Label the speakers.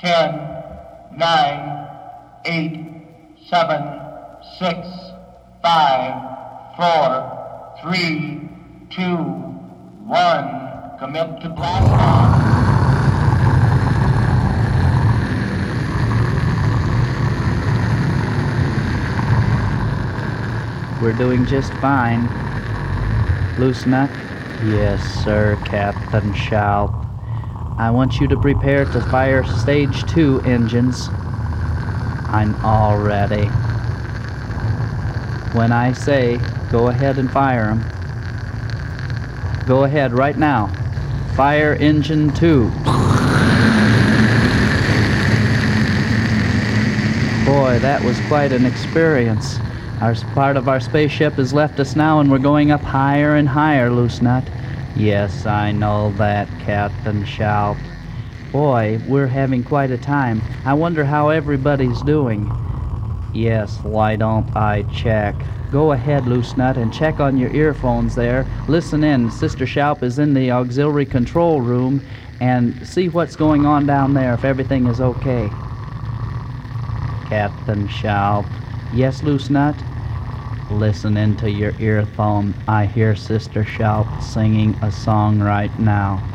Speaker 1: 10, 9, 8, 7, 6, 5, 4, 3, 2, 1. Commit to blast off.
Speaker 2: We're doing just fine. Loose nut? Yes, sir, Captain Shout. I want you to prepare to fire Stage 2 engines. I'm all ready. When I say, go ahead and fire them. Go ahead right now. Fire Engine 2. Boy, that was quite an experience. Part of our spaceship has left us now, and we're going up higher and higher, Loose Nut. Yes, I know that, Captain Shout. Boy, we're having quite a time. I wonder how everybody's doing. Yes, why don't I check? Go ahead, Loose Nut, and check on your earphones there. Listen in. Sister Shaup is in the auxiliary control room, and see what's going on down there, if everything is okay. Captain Shaup. Yes, Loose Nut? Listen into your earphone. I hear Sister Shaup singing a song right now.